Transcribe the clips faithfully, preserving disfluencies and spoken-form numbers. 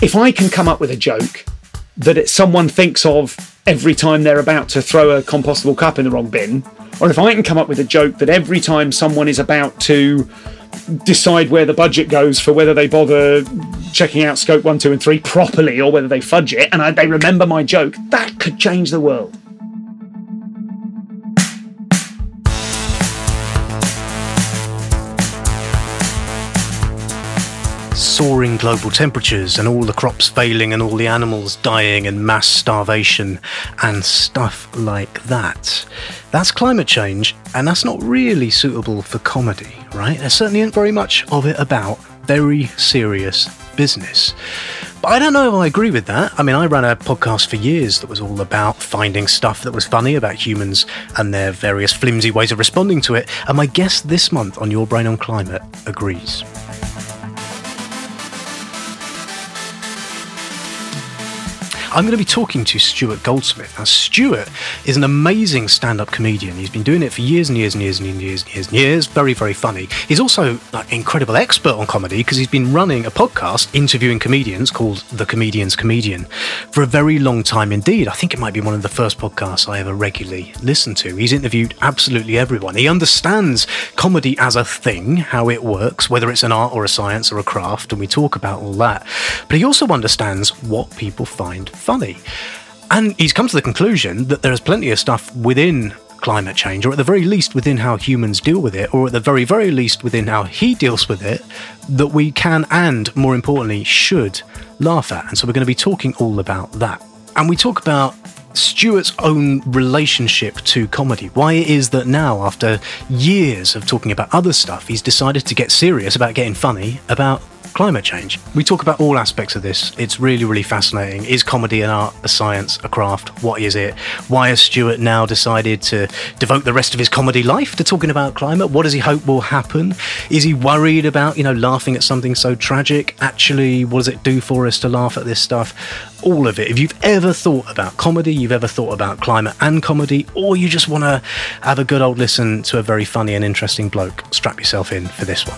if I can come up with a joke that it, someone thinks of every time they're about to throw a compostable cup in the wrong bin, or if I can come up with a joke that every time someone is about to decide where the budget goes for whether they bother checking out scope one, two and three properly or whether they fudge it, and I, they remember my joke, that could change the world. Soaring global temperatures and all the crops failing and all the animals dying and mass starvation and stuff like that. That's climate change, and that's not really suitable for comedy, right? There certainly isn't very much of it about very serious business. But I don't know if I agree with that. I mean, I ran a podcast for years that was all about finding stuff that was funny about humans and their various flimsy ways of responding to it, and my guest this month on Your Brain on Climate agrees. I'm going to be talking to Stuart Goldsmith. Now, Stuart is an amazing stand-up comedian. He's been doing it for years and years and years and years and years and years. Very, very funny. He's also an incredible expert on comedy because he's been running a podcast interviewing comedians called The Comedian's Comedian for a very long time indeed. I think it might be one of the first podcasts I ever regularly listened to. He's interviewed absolutely everyone. He understands comedy as a thing, how it works, whether it's an art or a science or a craft, and we talk about all that. But he also understands what people find funny. And he's come to the conclusion that there is plenty of stuff within climate change, or at the very least within how humans deal with it, or at the very, very least within how he deals with it, that we can and, more importantly, should laugh at. And so we're going to be talking all about that. And we talk about Stuart's own relationship to comedy, why it is that now, after years of talking about other stuff, he's decided to get serious about getting funny about climate change. We talk about all aspects of this. It's really, really fascinating. Is comedy an art, a science, a craft? What is it? Why has Stuart now decided to devote the rest of his comedy life to talking about climate? What does he hope will happen? Is he worried about, you know, laughing at something so tragic? Actually, what does it do for us to laugh at this stuff? All of it. If you've ever thought about comedy, you've ever thought about climate and comedy, or you just want to have a good old listen to a very funny and interesting bloke, strap yourself in for this one.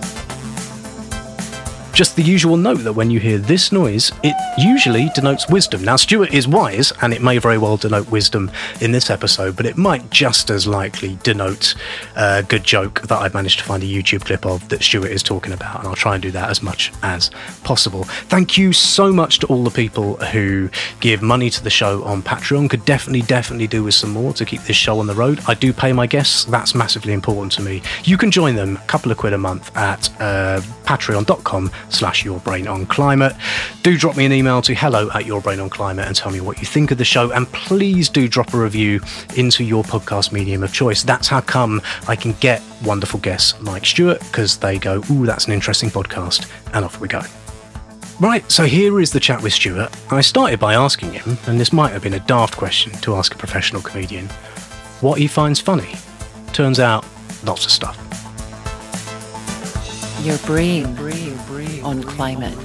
Just the usual note that when you hear this noise, it usually denotes wisdom. Now, Stuart is wise, and it may very well denote wisdom in this episode, but it might just as likely denote a good joke that I've managed to find a YouTube clip of that Stuart is talking about, and I'll try and do that as much as possible. Thank you so much to all the people who give money to the show on Patreon. Could definitely, definitely do with some more to keep this show on the road. I do pay my guests. That's massively important to me. You can join them, a couple of quid a month, at uh, patreon.com slash Your Brain on Climate. Do drop me an email to hello at Your Brain on Climate and tell me what you think of the show, and please do drop a review into your podcast medium of choice. That's how come I can get wonderful guests like Stuart, because they go, ooh, that's an interesting podcast, and off we go. Right, so here is the chat with Stuart. I started by asking him, and this might have been a daft question to ask a professional comedian, what he finds funny. Turns out, lots of stuff. Your brain on climate.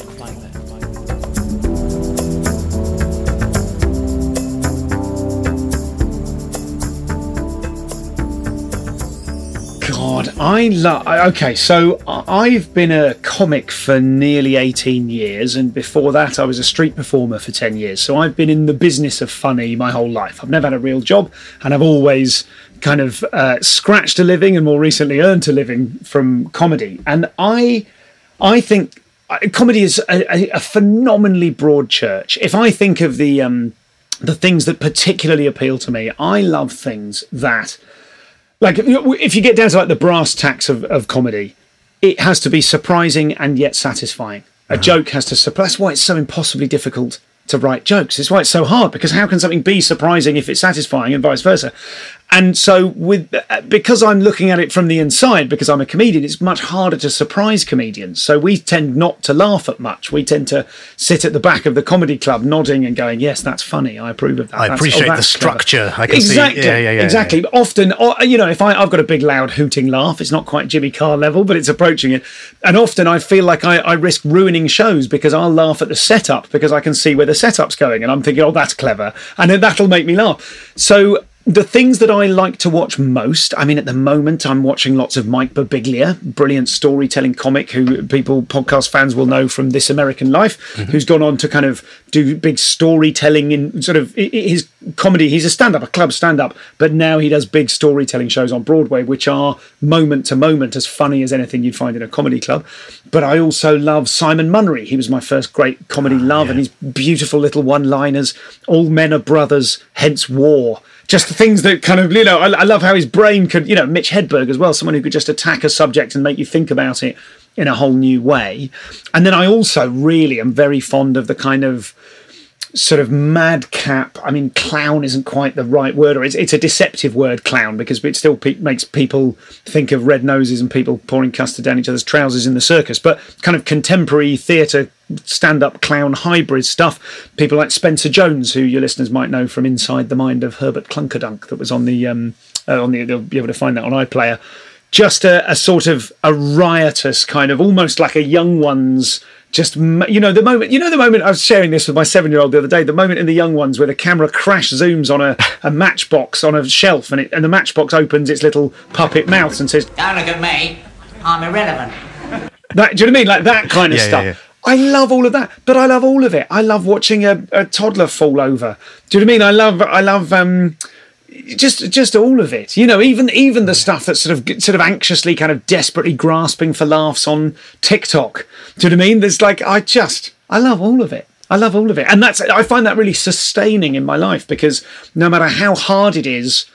God, I love... Okay, so I've been a comic for nearly eighteen years, and before that I was a street performer for ten years. So I've been in the business of funny my whole life. I've never had a real job, and I've always kind of uh, scratched a living and more recently earned a living from comedy. And I I think comedy is a, a phenomenally broad church. If I think of the um, the things that particularly appeal to me, I love things that, like, if you get down to like the brass tacks of, of comedy, it has to be surprising and yet satisfying. A uh-huh. joke has to surprise. That's why it's so impossibly difficult to write jokes. It's why it's so hard, because how can something be surprising if it's satisfying, and vice versa? And so with because I'm looking at it from the inside, because I'm a comedian, it's much harder to surprise comedians. So we tend not to laugh at much. We tend to sit at the back of the comedy club nodding and going, yes, that's funny, I approve of that. I that's, appreciate oh, the structure. Clever. I can exactly, see. Yeah, yeah, yeah, exactly. Yeah. Often, you know, if I, I've got a big loud hooting laugh, it's not quite Jimmy Carr level, but it's approaching it. And often I feel like I, I risk ruining shows because I'll laugh at the setup because I can see where the setup's going. And I'm thinking, oh, that's clever. And then that'll make me laugh. So the things that I like to watch most, I mean, at the moment, I'm watching lots of Mike Birbiglia, brilliant storytelling comic who people, podcast fans will know from This American Life, mm-hmm. who's gone on to kind of do big storytelling in sort of his comedy. He's a stand-up, a club stand-up, but now he does big storytelling shows on Broadway, which are moment to moment as funny as anything you'd find in a comedy club. But I also love Simon Munnery. He was my first great comedy oh, love, yeah. and his beautiful little one-liners, all men are brothers, hence war. Just the things that kind of, you know, I, I love how his brain could, you know, Mitch Hedberg as well, someone who could just attack a subject and make you think about it in a whole new way. And then I also really am very fond of the kind of sort of madcap, I mean, clown isn't quite the right word, or it's, it's a deceptive word, clown, because it still pe- makes people think of red noses and people pouring custard down each other's trousers in the circus, but kind of contemporary theatre, stand-up clown hybrid stuff. People like Spencer Jones, who your listeners might know from Inside the Mind of Herbert Klunkerdunk, that was on the, um, uh, on the, they'll be able to find that on iPlayer. Just a, a sort of a riotous kind of, almost like a Young Ones. Just, you know, the moment, you know, the moment I was sharing this with my seven-year-old the other day, the moment in The Young Ones where the camera crash zooms on a, a matchbox on a shelf and it, and the matchbox opens its little puppet mouth and says, "Don't look at me, I'm irrelevant." That, do you know what I mean? Like that kind of yeah, stuff. Yeah, yeah. I love all of that, but I love all of it. I love watching a, a toddler fall over. Do you know what I mean? I love, I love, um, just just all of it, you know, even even the stuff that's sort of sort of anxiously kind of desperately grasping for laughs on TikTok. Do you know what I mean? There's like, I just I love all of it. I love all of it, and that's I find that really sustaining in my life, because no matter how hard it is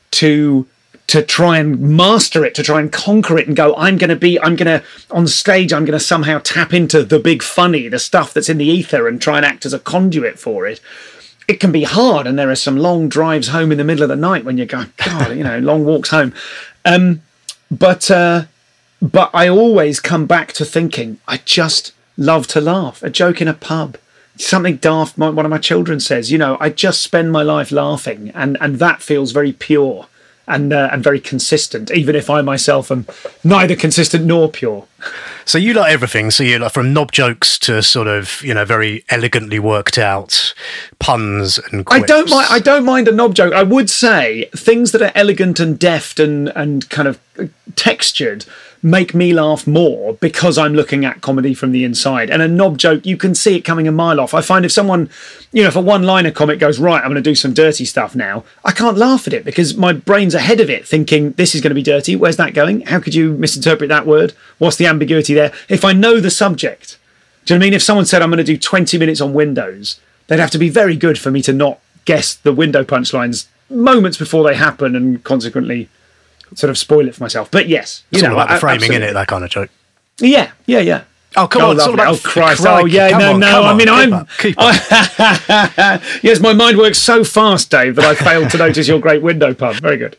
to to try and master it, to try and conquer it and go, I'm going to be, I'm going to, on stage, I'm going to somehow tap into the big funny, the stuff that's in the ether, and try and act as a conduit for it. It can be hard, and there are some long drives home in the middle of the night when you go, God, you know, long walks home. Um, but uh, but I always come back to thinking, I just love to laugh. A joke in a pub, something daft my, one of my children says, you know, I just spend my life laughing, and, and that feels very pure and uh, and very consistent, even if I myself am neither consistent nor pure. So you like everything. So you like from knob jokes to sort of, you know, very elegantly worked out puns and quips. I don't mind. I don't mind a knob joke. I would say things that are elegant and deft and and kind of textured make me laugh more, because I'm looking at comedy from the inside. And a knob joke, you can see it coming a mile off. I find if someone, you know, if a one-liner comic goes, right, I'm going to do some dirty stuff now, I can't laugh at it because my brain's ahead of it thinking, this is going to be dirty. Where's that going? How could you misinterpret that word? What's the ambiguity there? If I know the subject, do you know what I mean? If someone said, I'm going to do twenty minutes on Windows, they'd have to be very good for me to not guess the window punchlines moments before they happen and consequently sort of spoil it for myself. But yes, you it's know, all about the framing, absolutely. innit, that kind of joke. Yeah, yeah, yeah. Oh, come oh, on. It's all about oh, Christ. crikey, oh, yeah, no, on, no. I on, mean, keep I'm... Up, keep up. Yes, my mind works so fast, Dave, that I failed to notice your great window pun. Very good.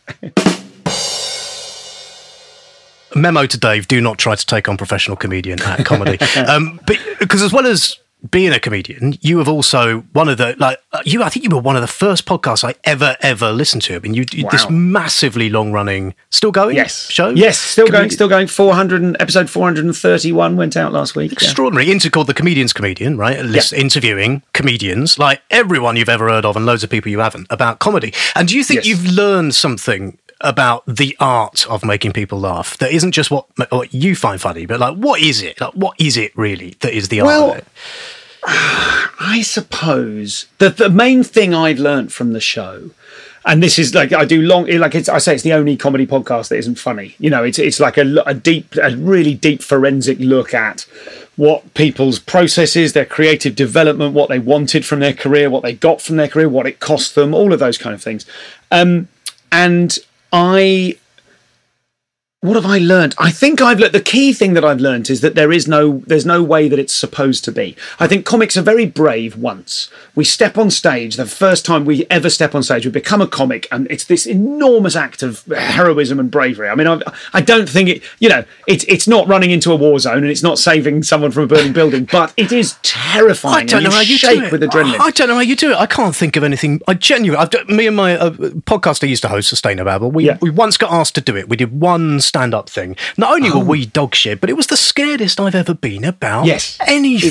Memo to Dave, do not try to take on professional comedian at comedy. um, but because as well as being a comedian, you have also one of the, like, you, I think you were one of the first podcasts I ever, ever listened to. I mean, you did wow. this massively long running, still going yes. show? Yes, still Comedi- going, still going. four hundred and, episode four hundred thirty-one went out last week. Extraordinary. Yeah. Into called The Comedian's Comedian, right? List, yeah. Interviewing comedians, like everyone you've ever heard of and loads of people you haven't, about comedy. And do you think yes. you've learned something about the art of making people laugh that isn't just what, what you find funny, but like, what is it? Like, what is it really that is the art well, of it? I suppose that the main thing I've learned from the show, and this is like I do long, like it's, I say it's the only comedy podcast that isn't funny. You know, it's it's like a, a deep, a really deep forensic look at what people's processes, their creative development, what they wanted from their career, what they got from their career, what it cost them, all of those kind of things. Um, and I. What have I learned? I think I've learned, the key thing that I've learned is that there is no, there's no way that it's supposed to be. I think comics are very brave once. We step on stage, the first time we ever step on stage, we become a comic, and it's this enormous act of heroism and bravery. I mean, I, I don't think it, you know, it's it's not running into a war zone and it's not saving someone from a burning building, but it is terrifying. I don't know how you shake do it. with adrenaline. I don't know how you do it. I can't think of anything. I genuinely, I've done, me and my uh, podcast I used to host, Sustainababble, we, yeah. we once got asked to do it. We did one stand-up thing. Not only were oh. we dog shit, but it was the scaredest I've ever been about yes. anything. It's,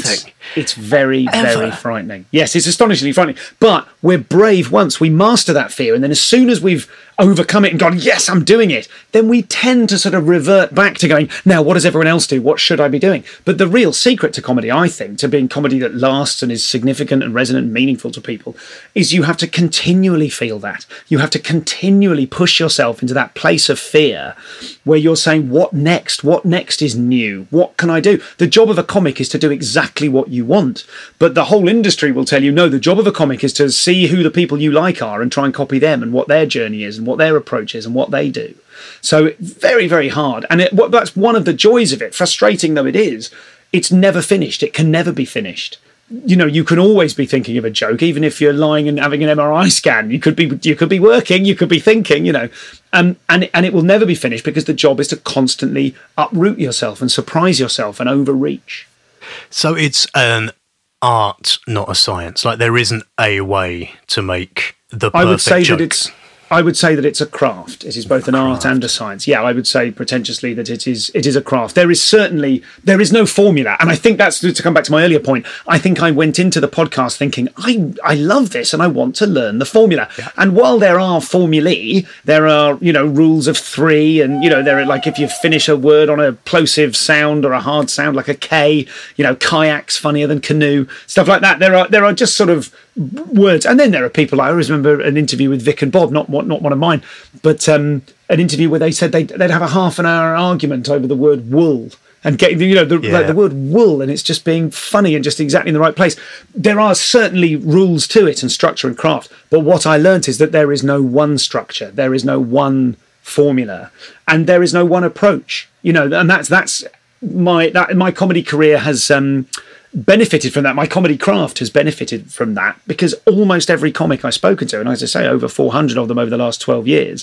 It's very, Ever. very frightening. Yes, it's astonishingly frightening. But we're brave once we master that fear. And then as soon as we've overcome it and gone, yes, I'm doing it, then we tend to sort of revert back to going, now, what does everyone else do? What should I be doing? But the real secret to comedy, I think, to being comedy that lasts and is significant and resonant and meaningful to people, is you have to continually feel that. You have to continually push yourself into that place of fear where you're saying, what next? What next is new? What can I do? The job of a comic is to do exactly what you want. But the whole industry will tell you, no, the job of a comic is to see who the people you like are and try and copy them and what their journey is and what their approach is and what they do. So very, very hard. And it, well, that's one of the joys of it, frustrating though it is. It's never finished. It can never be finished. You know, you can always be thinking of a joke, even if you're lying and having an M R I scan. You could be, you could be working, you could be thinking. You know, um, and and it will never be finished because the job is to constantly uproot yourself and surprise yourself and overreach. So it's an art, not a science. Like there isn't a way to make the perfect I would say joke. that it's. I would say that it's a craft. It is both an art and a science. Yeah, I would say pretentiously that it is it is a craft. There is certainly, there is no formula. And I think that's, to come back to my earlier point, I think I went into the podcast thinking, I, I love this and I want to learn the formula. Yeah. And while there are formulae, there are, you know, rules of three and, you know, there are like if you finish a word on a plosive sound or a hard sound like a K, you know, kayak's funnier than canoe, stuff like that. There are there are just sort of words. And then there are people, I always remember an interview with Vic and Bob, not not one of mine, but um, an interview where they said they'd, they'd have a half an hour argument over the word wool and getting, you know, the, yeah. like the word wool, and it's just being funny and just exactly in the right place. There are certainly rules to it and structure and craft, but what I learnt is that there is no one structure, there is no one formula, and there is no one approach, you know, and that's that's my that my comedy career has um benefited from that. My comedy craft has benefited from that because almost every comic I've spoken to, and as I say, over four hundred of them over the last twelve years,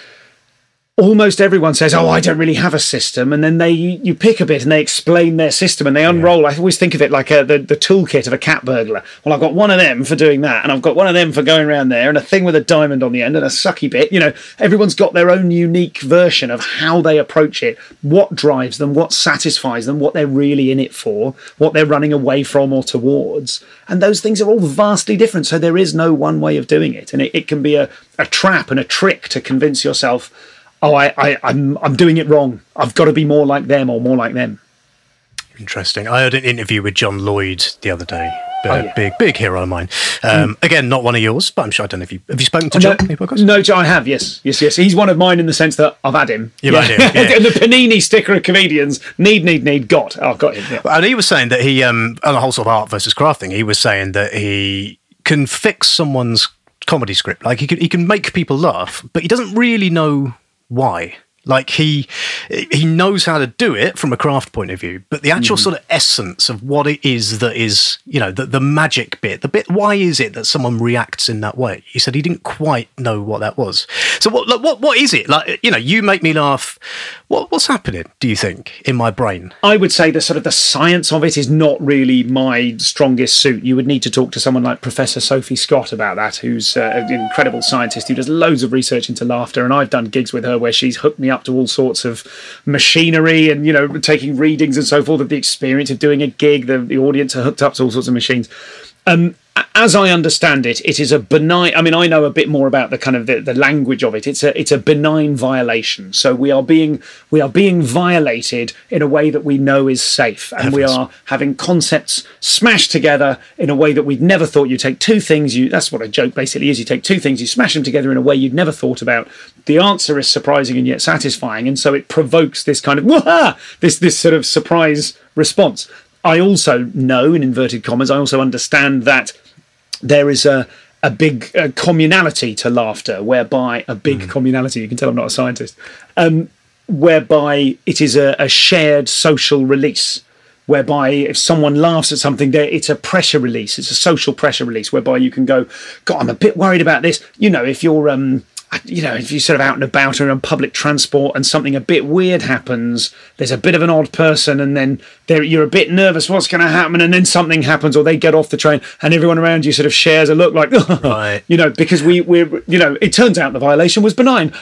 almost everyone says, oh, I don't really have a system. And then they you pick a bit and they explain their system and they unroll. Yeah. I always think of it like a, the, the toolkit of a cat burglar. Well, I've got one of them for doing that, and I've got one of them for going around there, and a thing with a diamond on the end and a sucky bit. You know, everyone's got their own unique version of how they approach it, what drives them, what satisfies them, what they're really in it for, what they're running away from or towards. And those things are all vastly different. So there is no one way of doing it. And it, it can be a, a trap and a trick to convince yourself, oh, I, I, I'm, I'm doing it wrong. I've got to be more like them or more like them. Interesting. I had an interview with John Lloyd the other day. A oh, yeah. big, big hero of mine. Um, mm. Again, not one of yours, but I'm sure I don't know if you have you spoken to oh, John. No, no, I have. Yes, yes, yes. He's one of mine in the sense that I've had him. You've yeah. had him. Yeah. And the Panini sticker of comedians need, need, need. Got. Oh, I've got him. Yeah. And he was saying that he, um, on the whole sort of art versus craft thing, he was saying that he can fix someone's comedy script. Like he can, he can make people laugh, but he doesn't really know why. Like he he knows how to do it from a craft point of view, but the actual mm. sort of essence of what it is that is, you know, the, the magic bit, the bit, why is it that someone reacts in that way? He said he didn't quite know what that was. So what like, what what is it? Like, you know, you make me laugh. What what's happening, do you think, in my brain? I would say the sort of the science of it is not really my strongest suit. You would need to talk to someone like Professor Sophie Scott about that, who's uh, an incredible scientist who does loads of research into laughter, and I've done gigs with her where she's hooked me up to all sorts of machinery and, you know, taking readings and so forth of the experience of doing a gig. The, the audience are hooked up to all sorts of machines. Um, as I understand it, it is a benign. I mean, I know a bit more about the kind of the, the language of it. It's a it's a benign violation. So we are being we are being violated in a way that we know is safe, and Heavens. we are having concepts smashed together in a way that we'd never thought. You take two things. You that's what a joke basically is. You take two things, you smash them together in a way you'd never thought about. The answer is surprising and yet satisfying, and so it provokes this kind of wah this this sort of surprise response. I also know, in inverted commas, I also understand that there is a a big uh, communality to laughter, whereby a big mm. communality, you can tell I'm not a scientist, um, whereby it is a, a shared social release, whereby if someone laughs at something, there it's a pressure release, it's a social pressure release, whereby you can go, God, I'm a bit worried about this. You know, if you're... Um, you know, if you're sort of out and about or on public transport and something a bit weird happens, there's a bit of an odd person, and then you're a bit nervous, what's going to happen? And then something happens, or they get off the train, and everyone around you sort of shares a look like, right. you know, because we, we're, you know, it turns out the violation was benign.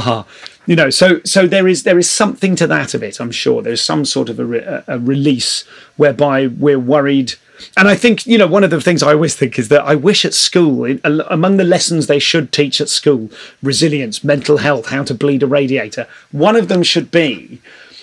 You know, so so there is there is something to that of it, I'm sure. There's some sort of a, re- a release whereby we're worried. And I think, you know, one of the things I always think is that I wish at school, in, among the lessons they should teach at school, resilience, mental health, how to bleed a radiator, one of them should be,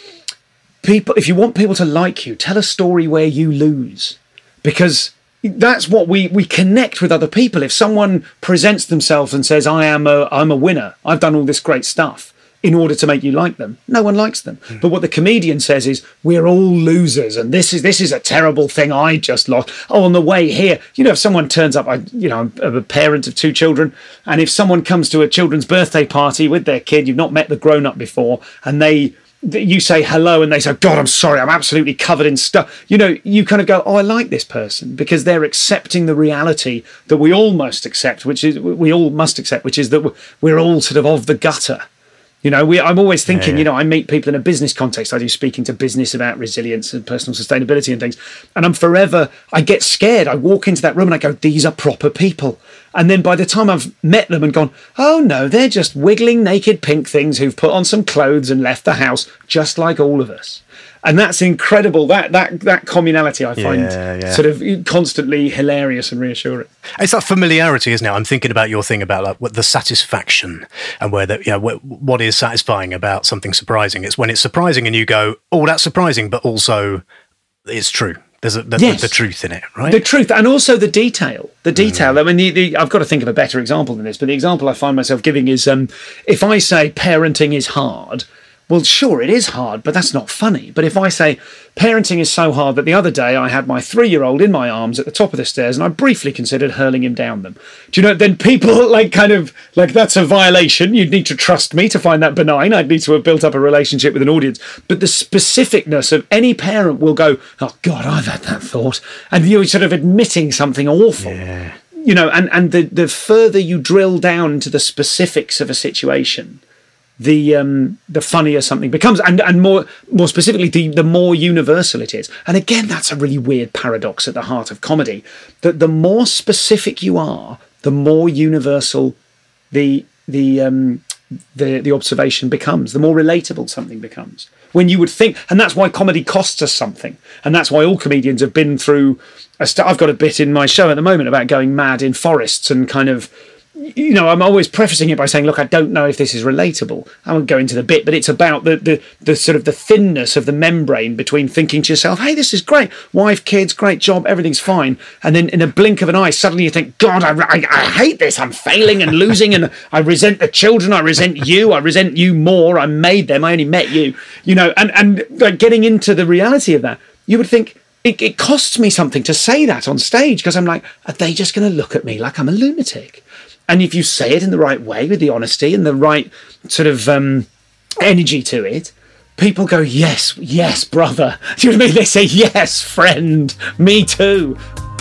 people, if you want people to like you, tell a story where you lose. Because that's what we, we connect with other people. If someone presents themselves and says, I am a, I'm a winner, I've done all this great stuff, in order to make you like them, no one likes them. Mm. But what the comedian says is, we're all losers, and this is this is a terrible thing I just lost. Oh, on the way here, you know, if someone turns up, I, you know, I'm a parent of two children, and if someone comes to a children's birthday party with their kid, you've not met the grown-up before, and they, you say hello, and they say, God, I'm sorry, I'm absolutely covered in stuff. You know, you kind of go, oh, I like this person, because they're accepting the reality that we all must accept, which is we all must accept, which is that we're all sort of of the gutter. You know, we, I'm always thinking, yeah, yeah. you know, I meet people in a business context. I do speaking to business about resilience and personal sustainability and things. And I'm forever, I get scared. I walk into that room and I go, these are proper people. And then by the time I've met them and gone, oh no, they're just wiggling naked pink things who've put on some clothes and left the house, just like all of us. And that's incredible. That that that communality I find yeah, yeah. sort of constantly hilarious and reassuring. It's that familiarity, isn't it? I'm thinking about your thing about like what the satisfaction and where the, you know, what, what is satisfying about something surprising. It's when it's surprising and you go, oh, that's surprising, but also it's true. There's a, the, yes. the, the truth in it, right? The truth, and also the detail. The detail. Mm. I mean, the, the, I've got to think of a better example than this, but the example I find myself giving is um, if I say parenting is hard, well, sure, it is hard, but that's not funny. But if I say parenting is so hard that the other day I had my three-year-old in my arms at the top of the stairs and I briefly considered hurling him down them. Do you know, then people like kind of like, that's a violation. You'd need to trust me to find that benign. I'd need to have built up a relationship with an audience. But the specificness of any parent will go, oh God, I've had that thought. And you're sort of admitting something awful. Yeah. You know, and, and the, the further you drill down into the specifics of a situation, the um, the funnier something becomes, and and more more specifically, the the more universal it is. And again, that's a really weird paradox at the heart of comedy, that the more specific you are, the more universal the the um, the the observation becomes, the more relatable something becomes. When you would think, and that's why comedy costs us something, and that's why all comedians have been through. A st- I've got a bit in my show at the moment about going mad in forests and kind of. You know, I'm always prefacing it by saying, look, I don't know if this is relatable. I won't go into the bit, but it's about the, the, the sort of the thinness of the membrane between thinking to yourself, hey, this is great. Wife, kids, great job, everything's fine. And then in a blink of an eye, suddenly you think, God, I, I, I hate this. I'm failing and losing, and I resent the children. I resent you. I resent you more. I made them. I only met you. You know, and, and like getting into the reality of that, you would think, it, it costs me something to say that on stage, because I'm like, are they just going to look at me like I'm a lunatic? And if you say it in the right way, with the honesty and the right sort of um, energy to it, people go, yes, yes, brother. Do you know what I mean? They say, yes, friend, me too.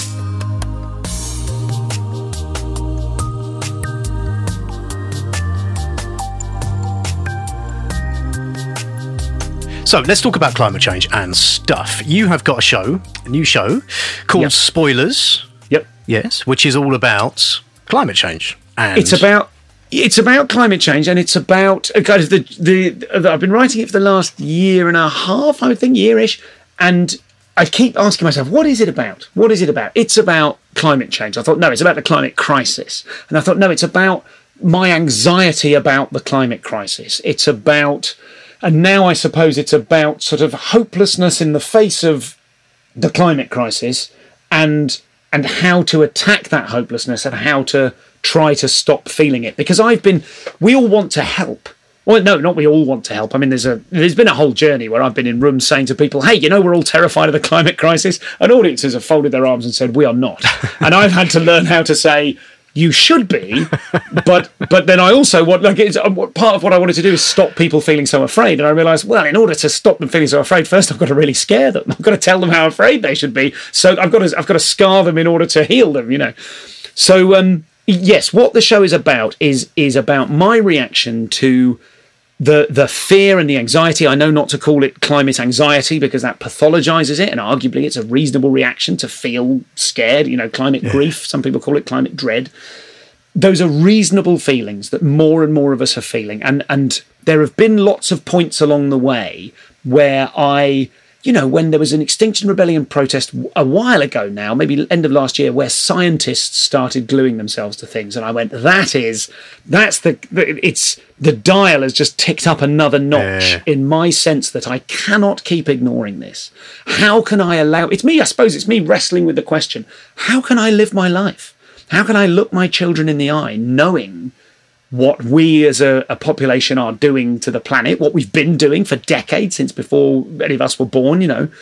So let's talk about climate change and stuff. You have got a show, a new show called yep. Spoilers. Yep. Yes, which is all about climate change. And it's about it's about climate change, and it's about kind of the the I've been writing it for the last year and a half, I would think, year-ish, and I keep asking myself, what is it about? What is it about? It's about climate change. I thought, no, it's about the climate crisis. And I thought, no, it's about my anxiety about the climate crisis. It's about, and now I suppose it's about sort of hopelessness in the face of the climate crisis, and and how to attack that hopelessness and how to try to stop feeling it. Because I've been, we all want to help. Well, no, not we all want to help. I mean, there's a there's been a whole journey where I've been in rooms saying to people, hey, you know, we're all terrified of the climate crisis. And audiences have folded their arms and said, we are not. And I've had to learn how to say, you should be, but but then I also want, like, it's, part of what I wanted to do is stop people feeling so afraid. And I realised, well, in order to stop them feeling so afraid, first I've got to really scare them. I've got to tell them how afraid they should be. So I've got to I've got to scar them in order to heal them, you know. So um, yes, what the show is about is is about my reaction to the the fear and the anxiety. I know not to call it climate anxiety because that pathologizes it, and arguably it's a reasonable reaction to feel scared, you know, climate yeah. grief, some people call it climate dread. Those are reasonable feelings that more and more of us are feeling, and and there have been lots of points along the way where I, you know, when there was an Extinction Rebellion protest a while ago now, maybe end of last year, where scientists started gluing themselves to things. And I went, that is, that's the, it's, the dial has just ticked up another notch uh. in my sense that I cannot keep ignoring this. How can I allow, it's me, I suppose it's me wrestling with the question, how can I live my life? How can I look my children in the eye knowing what we as a, a population are doing to the planet, what we've been doing for decades, since before any of us were born, you know,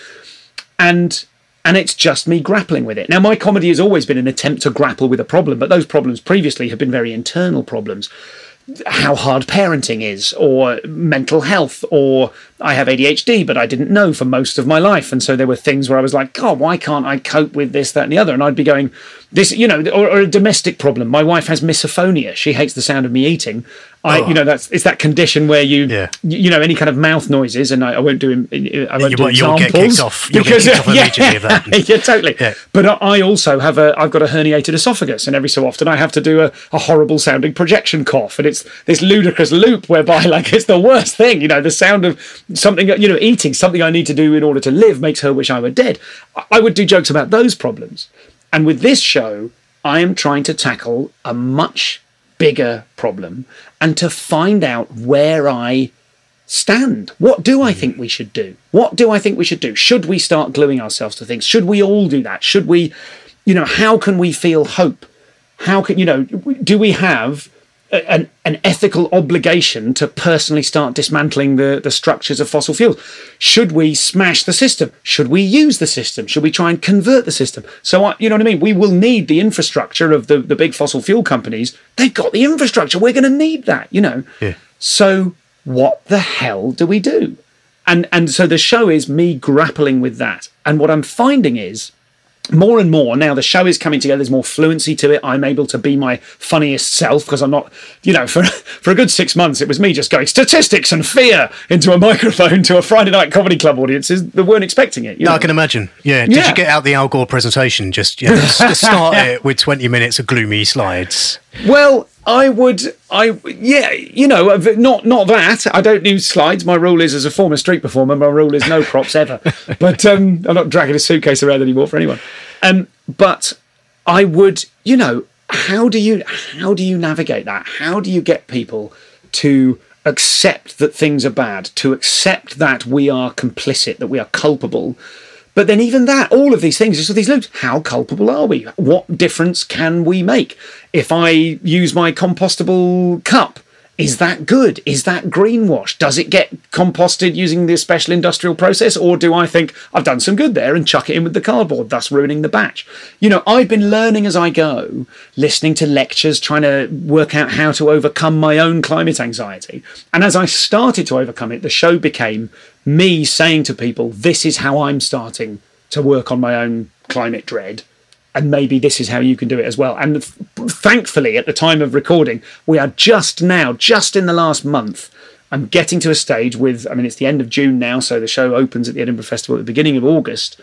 and and it's just me grappling with it. Now, my comedy has always been an attempt to grapple with a problem, but those problems previously have been very internal problems. How hard parenting is, or mental health, or I have A D H D, but I didn't know for most of my life. And so there were things where I was like, God, why can't I cope with this, that, and the other? And I'd be going, this, you know, or, or a domestic problem. My wife has misophonia. She hates the sound of me eating. I, oh. you know, that's it's that condition where you, yeah. you know, any kind of mouth noises, and I, I won't do, I won't you, do you'll examples get kicked off. You'll because get kicked off yeah, immediately of that. yeah, totally. Yeah. But I also have a, I've got a herniated esophagus, and every so often I have to do a, a horrible sounding projection cough, and it's this ludicrous loop whereby, like, it's the worst thing. You know, the sound of something, you know, eating something I need to do in order to live makes her wish I were dead. I would do jokes about those problems, and with this show, I am trying to tackle a much bigger problem and to find out where I stand. What do I think we should do? What do I think we should do? Should we start gluing ourselves to things? Should we all do that? Should we, you know, how can we feel hope? How can, you know, do we have an, an ethical obligation to personally start dismantling the, the structures of fossil fuels? Should we smash the system? Should we use the system? Should we try and convert the system? So, I, you know what I mean? We will need the infrastructure of the, the big fossil fuel companies. They've got the infrastructure. We're going to need that, you know? Yeah. So what the hell do we do? And, and so the show is me grappling with that. And what I'm finding is, more and more now the show is coming together, there's more fluency to it. I'm able to be my funniest self because I'm not, you know, for for a good six months it was me just going statistics and fear into a microphone to a Friday night comedy club audiences that weren't expecting it. You no, know? I can imagine. Yeah. Did yeah. you get out the Al Gore presentation? Just yeah, just start it with twenty minutes of gloomy slides. Well, I would, I yeah, you know, not not that. I don't do slides. My rule is, as a former street performer, my rule is no props ever. But um, I'm not dragging a suitcase around anymore for anyone. Um, but I would, you know, how do you how do you navigate that? How do you get people to accept that things are bad, to accept that we are complicit, that we are culpable? But then even that, all of these things, just these loops, how culpable are we? What difference can we make? If I use my compostable cup, is that good? Is that greenwash? Does it get composted using this special industrial process? Or do I think I've done some good there and chuck it in with the cardboard, thus ruining the batch? You know, I've been learning as I go, listening to lectures, trying to work out how to overcome my own climate anxiety. And as I started to overcome it, the show became me saying to people, this is how I'm starting to work on my own climate dread. And maybe this is how you can do it as well. And th- thankfully, at the time of recording, we are just now, just in the last month, I'm getting to a stage with, I mean, it's the end of June now, so the show opens at the Edinburgh Festival at the beginning of August.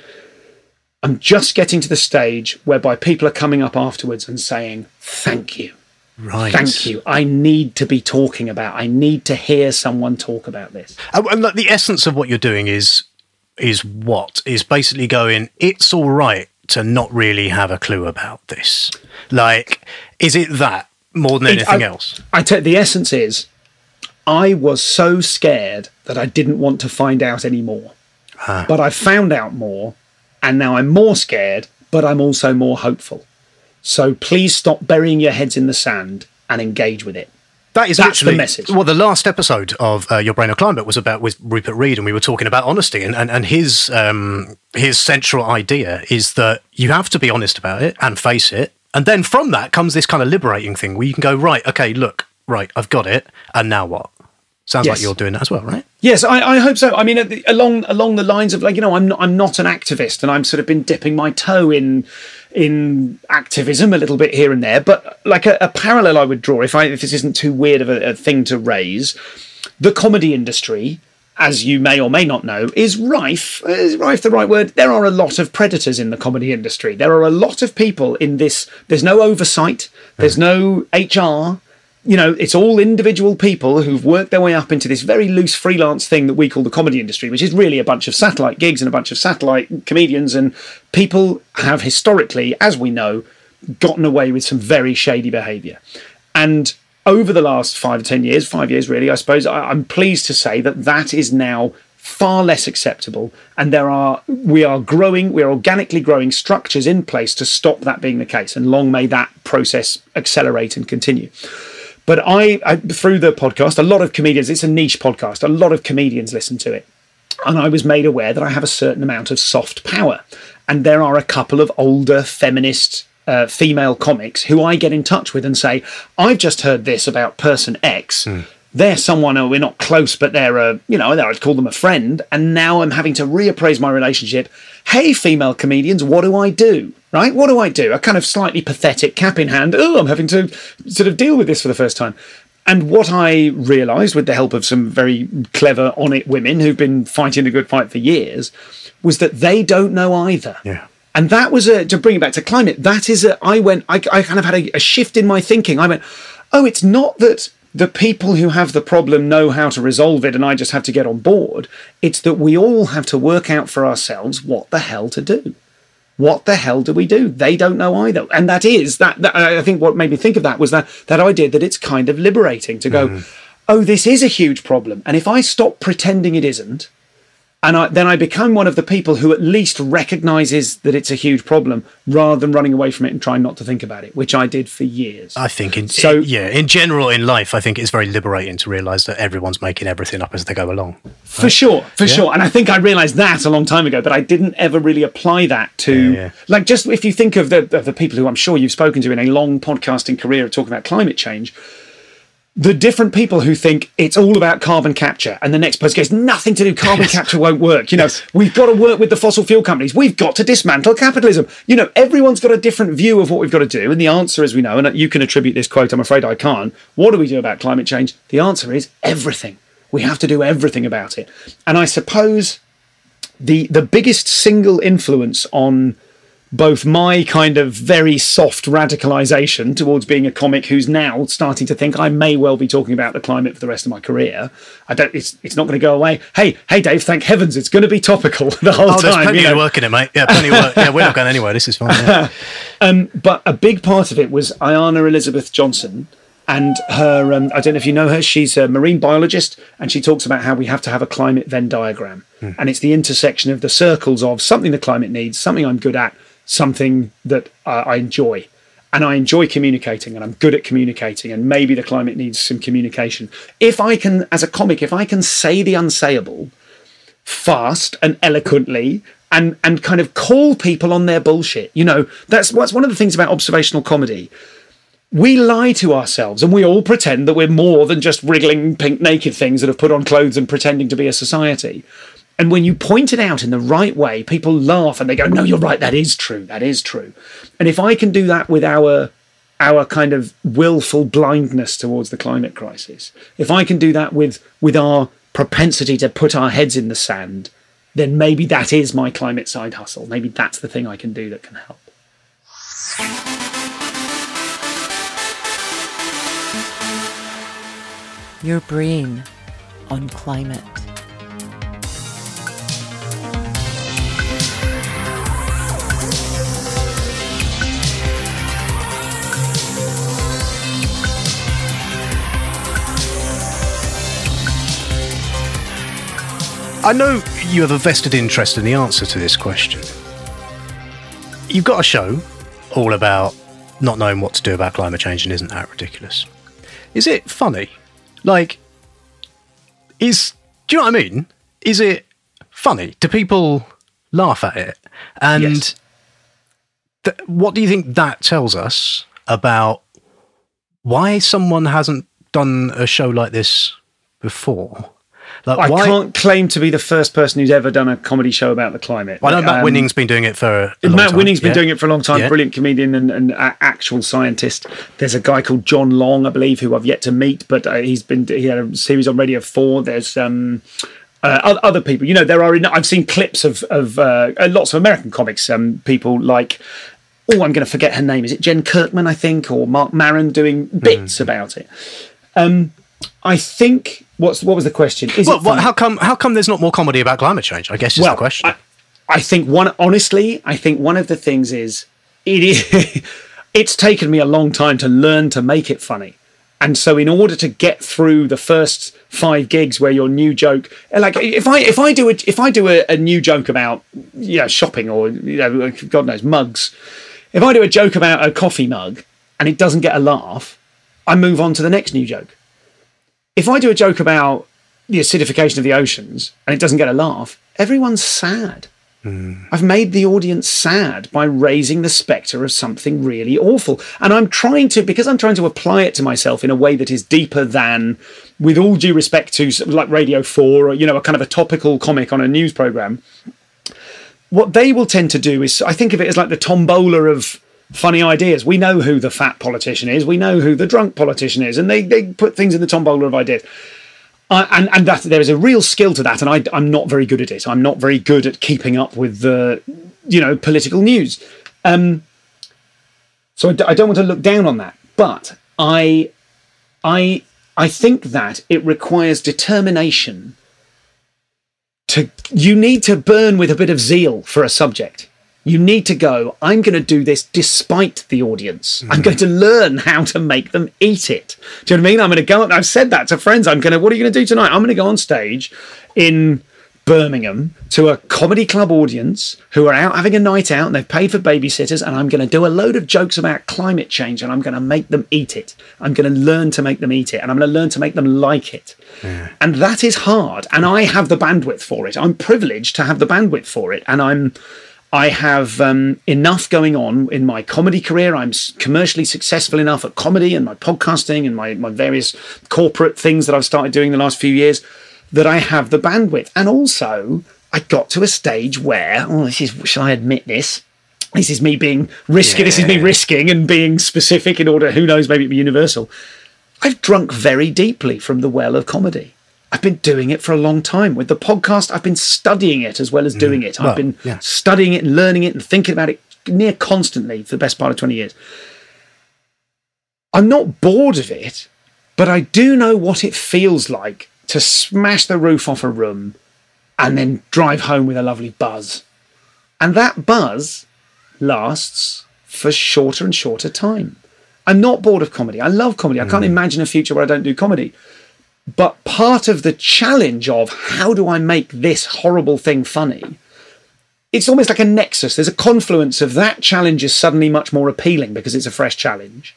I'm just getting to the stage whereby people are coming up afterwards and saying, thank you. Right. Thank you. I need to be talking about, I need to hear someone talk about this. And, and the essence of what you're doing is, is what? Is basically going, it's all right to not really have a clue about this. Like, is it that more than anything it, I, else? I tell the essence is, I was so scared that I didn't want to find out any more. Ah. But I found out more, and now I'm more scared, but I'm also more hopeful. So please stop burying your heads in the sand and engage with it. That is That's literally the message. Well, the last episode of uh, Your Brain or Climate was about with Rupert Reed, and we were talking about honesty, and and, and his um, his central idea is that you have to be honest about it and face it, and then from that comes this kind of liberating thing where you can go, right, okay, look, right, I've got it, and now what? Sounds yes. like you're doing that as well, right? Yes, I, I hope so. I mean, the, along along the lines of, like, you know, I'm not, I'm not an activist, and I'm sort of been dipping my toe in in activism a little bit here and there. But like a, a parallel I would draw, if I if this isn't too weird of a, a thing to raise, the comedy industry, as you may or may not know, is rife. Is rife the right word? There are a lot of predators in the comedy industry. There are a lot of people in this. There's no oversight. There's no H R. you know, it's all individual people who've worked their way up into this very loose freelance thing that we call the comedy industry, which is really a bunch of satellite gigs and a bunch of satellite comedians. And people have historically, as we know, gotten away with some very shady behaviour. And over the last five or ten years, five years really, I suppose, I, I'm pleased to say that that is now far less acceptable, and there are we are growing, we are organically growing structures in place to stop that being the case, and long may that process accelerate and continue. But I, I through the podcast, a lot of comedians, it's a niche podcast, a lot of comedians listen to it, and I was made aware that I have a certain amount of soft power, and there are a couple of older feminist Uh, female comics who I get in touch with and say, I've just heard this about person X. Mm. They're someone who we're not close, but they're a, you know, I'd call them a friend. And now I'm having to reappraise my relationship. Hey, female comedians, what do I do? Right? What do I do? A kind of slightly pathetic cap in hand. Oh, I'm having to sort of deal with this for the first time. And what I realised, with the help of some very clever, on it women who've been fighting the good fight for years, was that they don't know either. Yeah. And that was a, to bring it back to climate, that is a, I went, I, I kind of had a, a shift in my thinking. I went, oh, it's not that the people who have the problem know how to resolve it and I just have to get on board. It's that we all have to work out for ourselves what the hell to do. What the hell do we do? They don't know either. And that is, that, that I think what made me think of that was that, that idea that it's kind of liberating to go, mm. oh, this is a huge problem. And if I stop pretending it isn't, And I, then I become one of the people who at least recognises that it's a huge problem rather than running away from it and trying not to think about it, which I did for years. I think, in, so, in, yeah, in general in life, I think it's very liberating to realise that everyone's making everything up as they go along. Right? For sure, for yeah. sure. And I think I realised that a long time ago, but I didn't ever really apply that to, yeah, yeah. like, just if you think of the, of the people who I'm sure you've spoken to in a long podcasting career talking about climate change, the different people who think it's all about carbon capture, and the next person goes, nothing to do, carbon yes. capture won't work. You know, yes. we've got to work with the fossil fuel companies. We've got to dismantle capitalism. You know, everyone's got a different view of what we've got to do. And the answer, as we know, and you can attribute this quote, I'm afraid I can't. What do we do about climate change? The answer is everything. We have to do everything about it. And I suppose the the biggest single influence on both my kind of very soft radicalisation towards being a comic who's now starting to think I may well be talking about the climate for the rest of my career. I don't. It's it's not going to go away. Hey, hey, Dave. Thank heavens, it's going to be topical the whole oh, time. Oh, there's plenty you know? of work in it, mate. Yeah, plenty of work. Yeah, we're not going anywhere. This is fine. Yeah. um, but a big part of it was Ayanna Elizabeth Johnson and her. Um, I don't know if you know her. She's a marine biologist, and she talks about how we have to have a climate Venn diagram, hmm. and it's the intersection of the circles of something the climate needs, something I'm good at, something that uh, I enjoy. And I enjoy communicating, and I'm good at communicating, and maybe the climate needs some communication. If I can, as a comic, if I can say the unsayable fast and eloquently and and kind of call people on their bullshit, you know, that's what's one of the things about observational comedy. We lie to ourselves, and we all pretend that we're more than just wriggling pink naked things that have put on clothes and pretending to be a society. And when you point it out in the right way, people laugh and they go, no, you're right, that is true, that is true. And if I can do that with our our kind of willful blindness towards the climate crisis, if I can do that with, with our propensity to put our heads in the sand, then maybe that is my climate side hustle. Maybe that's the thing I can do that can help. Your brain on climate. I know you have a vested interest in the answer to this question. You've got a show all about not knowing what to do about climate change, and isn't that ridiculous? Is it funny? Like, is, do you know what I mean? Is it funny? Do people laugh at it? And yes. th- what do you think that tells us about why someone hasn't done a show like this before? Like, I why? can't claim to be the first person who's ever done a comedy show about the climate. Well, I know Matt um, Winning's been doing it for a long Matt time. Winning's been yeah. doing it for a long time. Yeah. Brilliant comedian and, and uh, actual scientist. There's a guy called John Long, I believe, who I've yet to meet, but uh, he's been he had a series on Radio four. There's um, uh, other people. You know, there are. I've seen clips of of uh, lots of American comics. Um, people like. oh, I'm going to forget her name. Is it Jen Kirkman, I think, or Mark Maron doing bits mm. about it? Um, I think, what's what was the question? Is well, it what, how come how come there's not more comedy about climate change? I guess is well, the question. I, I think one, honestly, I think one of the things is, it is it's taken me a long time to learn to make it funny. And so in order to get through the first five gigs where your new joke, like if I if I do a, if I do a, a new joke about, you know, shopping or, you know, God knows, mugs, if I do a joke about a coffee mug and it doesn't get a laugh, I move on to the next new joke. If I do a joke about the acidification of the oceans and it doesn't get a laugh, everyone's sad. Mm. I've made the audience sad by raising the spectre of something really awful. And I'm trying to, because I'm trying to apply it to myself in a way that is deeper than, with all due respect to like Radio four or, you know, a kind of a topical comic on a news programme. What they will tend to do is, I think of it as like the tombola of funny ideas. We know who the fat politician is. We know who the drunk politician is. And they, they put things in the tombola of ideas. Uh, and and that there is a real skill to that, and I, I'm not very good at it. I'm not very good at keeping up with the, you know, political news. Um, so I, d- I don't want to look down on that, but I, I, I think that it requires determination. To you need to burn with a bit of zeal for a subject. You need to go, I'm going to do this despite the audience. Mm-hmm. I'm going to learn how to make them eat it. Do you know what I mean? I'm going to go, I've said that to friends. I'm going to, what are you going to do tonight? I'm going to go on stage in Birmingham to a comedy club audience who are out having a night out and they've paid for babysitters, and I'm going to do a load of jokes about climate change and I'm going to make them eat it. I'm going to learn to make them eat it, and I'm going to learn to make them like it. Yeah. And that is hard. And I have the bandwidth for it. I'm privileged to have the bandwidth for it. And I'm, I have um, enough going on in my comedy career. I'm commercially successful enough at comedy and my podcasting and my, my various corporate things that I've started doing the last few years that I have the bandwidth. And also, I got to a stage where, oh, this is, shall I admit this? This is me being risky. Yeah. This is me risking and being specific in order, who knows, maybe it'll be universal. I've drunk very deeply from the well of comedy. I've been doing it for a long time. With the podcast, I've been studying it as well as doing it. I've well, been yeah. studying it and learning it and thinking about it near constantly for the best part of twenty years. I'm not bored of it, but I do know what it feels like to smash the roof off a room and then drive home with a lovely buzz. And that buzz lasts for shorter and shorter time. I'm not bored of comedy. I love comedy. I can't mm. imagine a future where I don't do comedy. But part of the challenge of how do I make this horrible thing funny, it's almost like a nexus. There's a confluence of that challenge is suddenly much more appealing because it's a fresh challenge.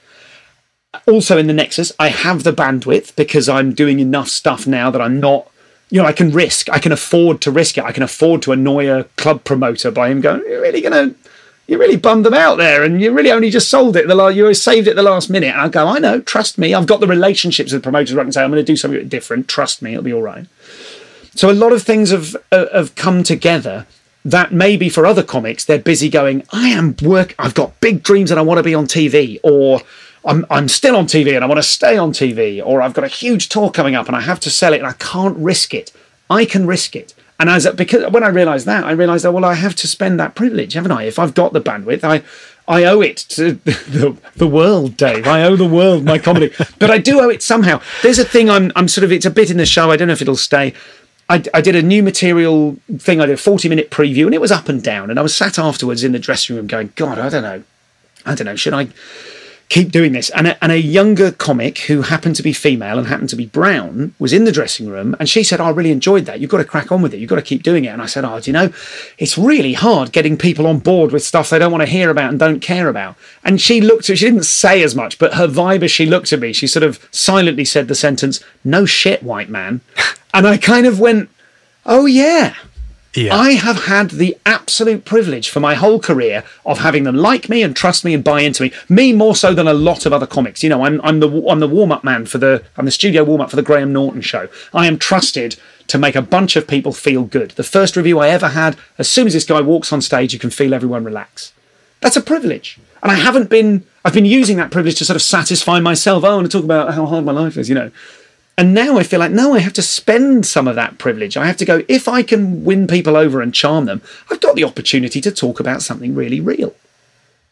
Also in the nexus, I have the bandwidth because I'm doing enough stuff now that I'm not, you know, I can risk, I can afford to risk it. I can afford to annoy a club promoter by him going, you're really going to, you really bummed them out there and you really only just sold it, the last, you saved it the last minute. And I go, I know, trust me. I've got the relationships with promoters where I can say, I'm going to do something different. Trust me, it'll be all right. So a lot of things have uh, have come together that maybe for other comics, they're busy going, I am work, I've got big dreams and I want to be on T V, or I'm I'm still on T V and I want to stay on T V, or I've got a huge tour coming up and I have to sell it and I can't risk it. I can risk it. And as because when I realised that, I realised that, well, I have to spend that privilege, haven't I? If I've got the bandwidth, I I owe it to the, the world, Dave. I owe the world my comedy. But I do owe it somehow. There's a thing I'm I'm sort of, it's a bit in the show. I don't know if it'll stay. I, I did a new material thing. I did a forty-minute preview, and it was up and down. And I was sat afterwards in the dressing room going, God, I don't know. I don't know. Should I keep doing this? And a, and a younger comic who happened to be female and happened to be brown was in the dressing room, and she said, oh, I really enjoyed that. You've got to crack on with it. You've got to keep doing it. And I said, oh, do you know, it's really hard getting people on board with stuff they don't want to hear about and don't care about. And she looked at, she didn't say as much, but her vibe as she looked at me, she sort of silently said the sentence, no shit, white man. And I kind of went, oh yeah. Yeah. I have had the absolute privilege for my whole career of having them like me and trust me and buy into me. Me more so than a lot of other comics. You know, I'm I'm the I'm the warm up man for the I'm the studio warm up for the Graham Norton show. I am trusted to make a bunch of people feel good. The first review I ever had, as soon as this guy walks on stage, you can feel everyone relax. That's a privilege, and I haven't been. I've been using that privilege to sort of satisfy myself. Oh, I want to talk about how hard my life is, you know. And now I feel like, no, I have to spend some of that privilege. I have to go, if I can win people over and charm them, I've got the opportunity to talk about something really real.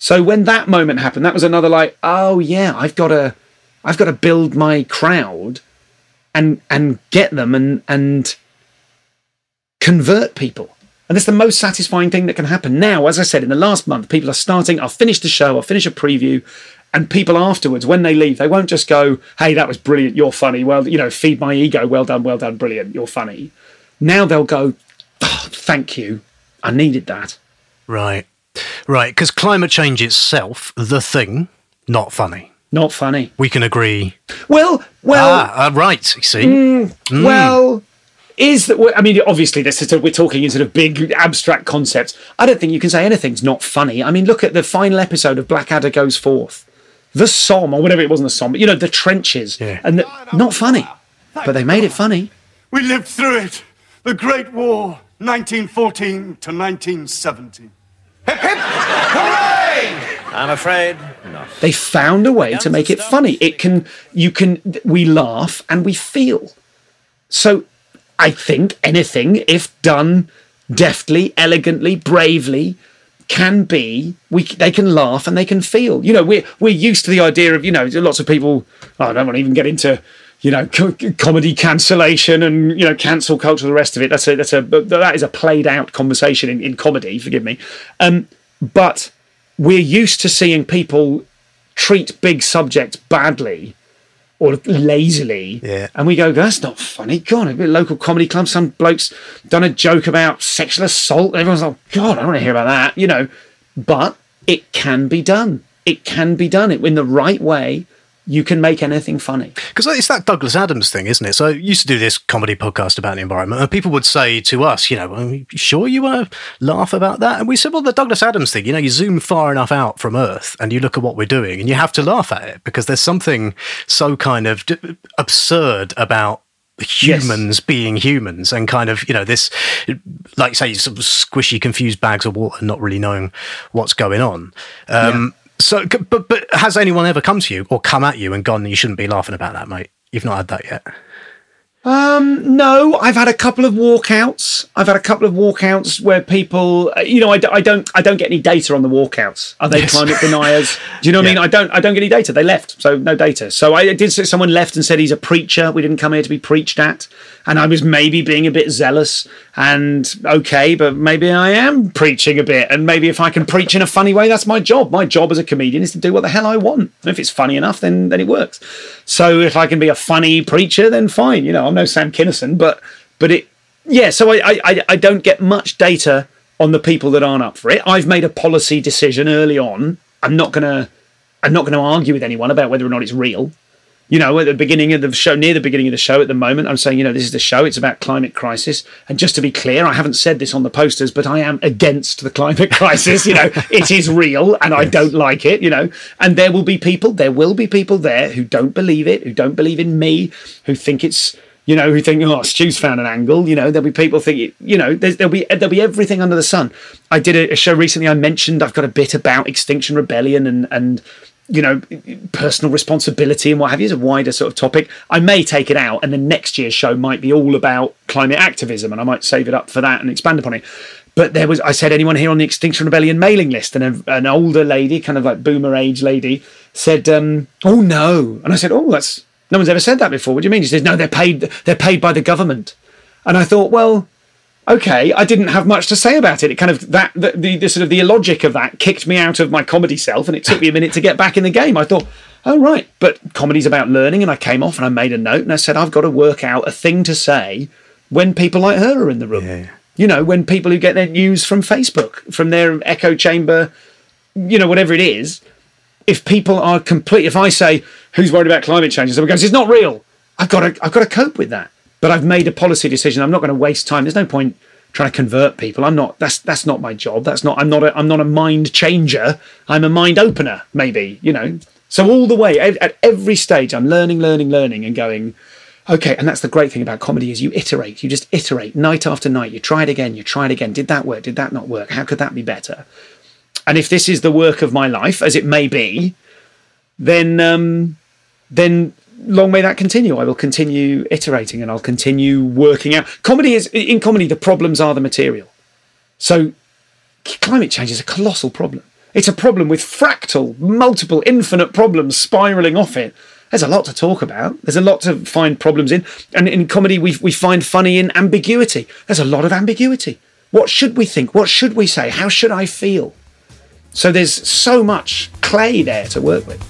So when that moment happened, that was another like, oh yeah, I've got to, I've got to build my crowd, and and get them and and convert people. And that's the most satisfying thing that can happen. Now, as I said, in the last month, people are starting. I'll finish the show. I'll finish a preview, and people afterwards, when they leave, they won't just go, "Hey, that was brilliant. You're funny. Well, you know, feed my ego. Well done. Well done. Brilliant. You're funny." Now they'll go, oh, "Thank you. I needed that." Right. Right, because climate change itself, the thing, not funny. Not funny. We can agree. Well, well... Ah, uh, right, you see. Mm, mm. Well, is that... I mean, obviously, this is a, we're talking in sort of big, abstract concepts. I don't think you can say anything's not funny. I mean, look at the final episode of Blackadder Goes Forth. The Somme, or whatever it wasn't the Somme, but, you know, the trenches. Yeah. And the, not funny, but they made it funny. We lived through it. The Great War, nineteen fourteen to nineteen seventeen. Hip, hip, hooray! I'm afraid not. They found a way to make it funny. It can, you can, we laugh and we feel. So I think anything, if done deftly, elegantly, bravely, can be, we, they can laugh and they can feel. You know, we're, we're used to the idea of, you know, lots of people, oh, I don't want to even get into, you know, co- comedy cancellation and, you know, cancel culture, the rest of it. That's a, that's a, that is a played out conversation in, in comedy, forgive me. Um, but we're used to seeing people treat big subjects badly or lazily. Yeah. And we go, that's not funny. God, a local comedy club, some bloke's done a joke about sexual assault. Everyone's like, God, I don't want to hear about that, you know. But it can be done. It can be done. In the right way, you can make anything funny. Because it's that Douglas Adams thing, isn't it? So I used to do this comedy podcast about the environment, and people would say to us, you know, are you sure you want to laugh about that? And we said, well, the Douglas Adams thing, you know, you zoom far enough out from Earth and you look at what we're doing and you have to laugh at it because there's something so kind of d- absurd about humans yes. being humans and kind of, you know, this, like you say, sort of squishy, confused bags of water, not really knowing what's going on. Um, yeah. So, but but has anyone ever come to you or come at you and gone, you shouldn't be laughing about that, mate? You've not had that yet? Um, no, I've had a couple of walkouts. I've had a couple of walkouts where people, you know, I, I don't, I don't get any data on the walkouts. Are they yes. climate deniers? Do you know what yeah. I mean? I don't, I don't get any data. They left, so no data. So I did. Someone left and said he's a preacher. We didn't come here to be preached at, and I was maybe being a bit zealous. And okay, but maybe I am preaching a bit, and maybe if I can preach in a funny way, that's my job. My job as a comedian is to do what the hell I want. And if it's funny enough, then then it works. So if I can be a funny preacher, then fine. You know, I'm no Sam Kinison, but but it, yeah. So I I I don't get much data on the people that aren't up for it. I've made a policy decision early on. I'm not gonna I'm not gonna argue with anyone about whether or not it's real. You know, at the beginning of the show, near the beginning of the show at the moment, I'm saying, you know, this is the show. It's about climate crisis. And just to be clear, I haven't said this on the posters, but I am against the climate crisis. You know, it is real and I don't like it, you know. And there will be people, there will be people there who don't believe it, who don't believe in me, who think it's, you know, who think, oh, Stu's found an angle. You know, there'll be people think, you know, there's, there'll be there'll be everything under the sun. I did a, a show recently. I mentioned I've got a bit about Extinction Rebellion and and you know, personal responsibility and what have you. It's a wider sort of topic. I may take it out, and the next year's show might be all about climate activism, and I might save it up for that and expand upon it. But there was, I said, anyone here on the Extinction Rebellion mailing list? And a, an older lady, kind of like boomer age lady, said, um, "Oh no!" And I said, "Oh, that's no one's ever said that before. What do you mean?" She says, "No, they're paid. They're paid by the government." And I thought, well, okay, I didn't have much to say about it. It kind of that the, the, the sort of the illogic of that kicked me out of my comedy self, and it took me a minute to get back in the game. I thought, oh right, but comedy's about learning, and I came off and I made a note and I said, I've got to work out a thing to say when people like her are in the room. Yeah. You know, when people who get their news from Facebook, from their echo chamber, you know, whatever it is. If people are complete, if I say, who's worried about climate change, and someone goes, it's not real. I've got to, I've got to cope with that. But I've made a policy decision. I'm not going to waste time. There's no point trying to convert people. I'm not. That's that's not my job. That's not. I'm not. A, I'm not a mind changer. I'm a mind opener. Maybe, you know. So all the way at every stage, I'm learning, learning, learning, and going. Okay, and that's the great thing about comedy is you iterate. You just iterate night after night. You try it again. You try it again. Did that work? Did that not work? How could that be better? And if this is the work of my life, as it may be, then um, then. long may that continue. I will continue iterating and I'll continue working out. Comedy is, in comedy, the problems are the material. So climate change is a colossal problem. It's a problem with fractal, multiple, infinite problems spiralling off it. There's a lot to talk about. There's a lot to find problems in. And in comedy, we we find funny in ambiguity. There's a lot of ambiguity. What should we think? What should we say? How should I feel? So there's so much clay there to work with.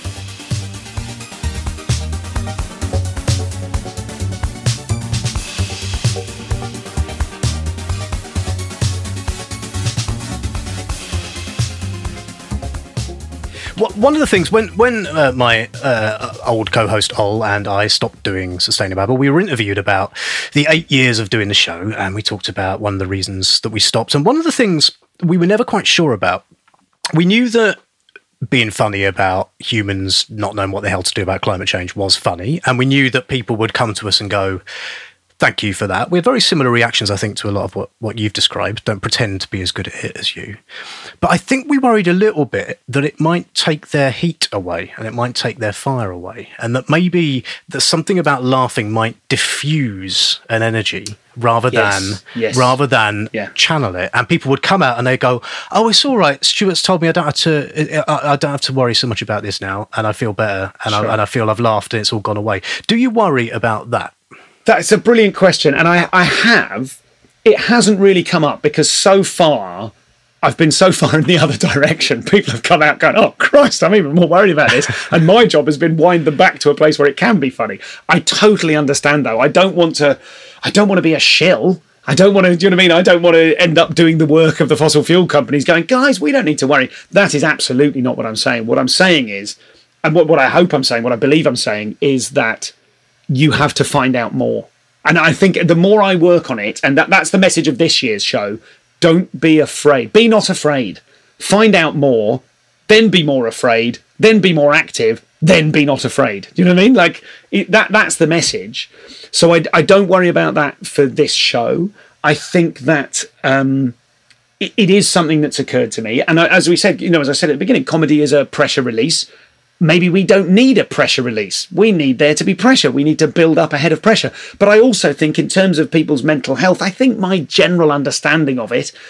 One of the things, when when uh, my uh, old co-host Ol and I stopped doing Sustainababble, we were interviewed about the eight years of doing the show, and we talked about one of the reasons that we stopped. And one of the things we were never quite sure about, we knew that being funny about humans not knowing what the hell to do about climate change was funny, and we knew that people would come to us and go, thank you for that. We had very similar reactions, I think, to a lot of what, what you've described. Don't pretend to be as good at it as you. But I think we worried a little bit that it might take their heat away and it might take their fire away. And that maybe that something about laughing might diffuse an energy rather Yes, than yes. rather than Yeah. channel it. And people would come out and they go, oh, it's all right. Stuart's told me I don't have to I, I don't have to worry so much about this now. And I feel better. And, Sure. I, and I feel I've laughed and it's all gone away. Do you worry about that? That's a brilliant question. And I, I have. It hasn't really come up because so far I've been so far in the other direction. People have come out going, oh, Christ, I'm even more worried about this. And my job has been wind them back to a place where it can be funny. I totally understand, though. I don't want to, I don't want to be a shill. I don't want to, do you know what I mean? I don't want to end up doing the work of the fossil fuel companies going, guys, we don't need to worry. That is absolutely not what I'm saying. What I'm saying is, and what, what I hope I'm saying, what I believe I'm saying is that you have to find out more. And I think the more I work on it, and that, that's the message of this year's show, don't be afraid. Be not afraid. Find out more, then be more afraid, then be more active, then be not afraid. Do you know what I mean? Like, it, that that's the message. So I, I don't worry about that for this show. I think that um, it, it is something that's occurred to me. And I, as we said, you know, as I said at the beginning, comedy is a pressure release. Maybe we don't need a pressure release. We need there to be pressure. We need to build up ahead of pressure. But I also think in terms of people's mental health, I think my general understanding of it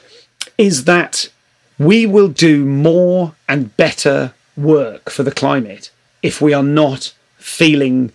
is that we will do more and better work for the climate if we are not feeling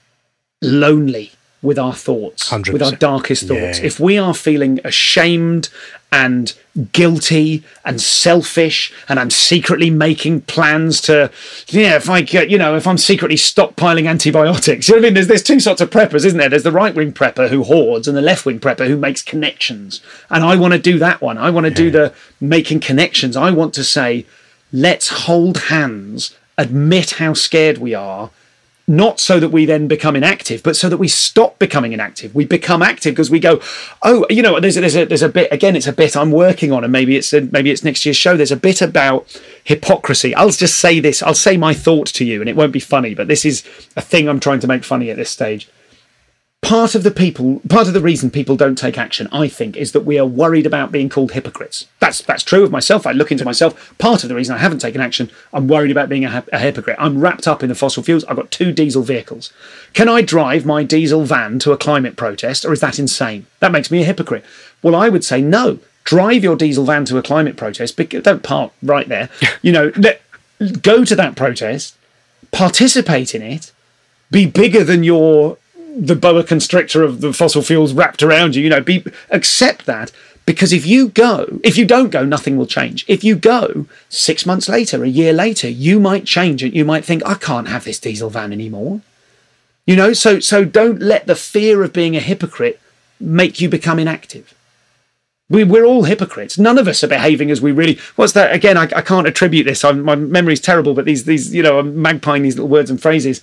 lonely with our thoughts, one hundred with our percent. darkest thoughts. Yeah. If we are feeling ashamed and guilty and selfish, and I'm secretly making plans to, yeah, if I get, you know, if I'm secretly stockpiling antibiotics, you know what I mean? There's, there's two sorts of preppers, isn't there? There's the right-wing prepper who hoards and the left-wing prepper who makes connections. And I want to do that one. I want to do the making connections. I want to say, let's hold hands, admit how scared we are, not so that we then become inactive, but so that we stop becoming inactive. We become active because we go, oh, you know, there's a, there's a there's a bit, again, it's a bit I'm working on, and maybe it's a, maybe it's next year's show. There's a bit about hypocrisy. I'll just say this. I'll say my thought to you, and it won't be funny, but this is a thing I'm trying to make funny at this stage. Part of the people, part of the reason people don't take action, I think, is that we are worried about being called hypocrites. That's that's true of myself. I look into myself. Part of the reason I haven't taken action, I'm worried about being a, a hypocrite. I'm wrapped up in the fossil fuels. I've got two diesel vehicles. Can I drive my diesel van to a climate protest, or is that insane? That makes me a hypocrite. Well, I would say no. Drive your diesel van to a climate protest, but don't park right there. You know, let, go to that protest, participate in it, be bigger than your the boa constrictor of the fossil fuels wrapped around you, you know, be accept that, because if you go, if you don't go, nothing will change. If you go six months later, a year later, you might change it. You might think, I can't have this diesel van anymore. You know, so so don't let the fear of being a hypocrite make you become inactive. We, we're all hypocrites. None of us are behaving as we really. What's that again? I, I can't attribute this. I'm, my memory's terrible, but these these you know, I'm magpieing these little words and phrases.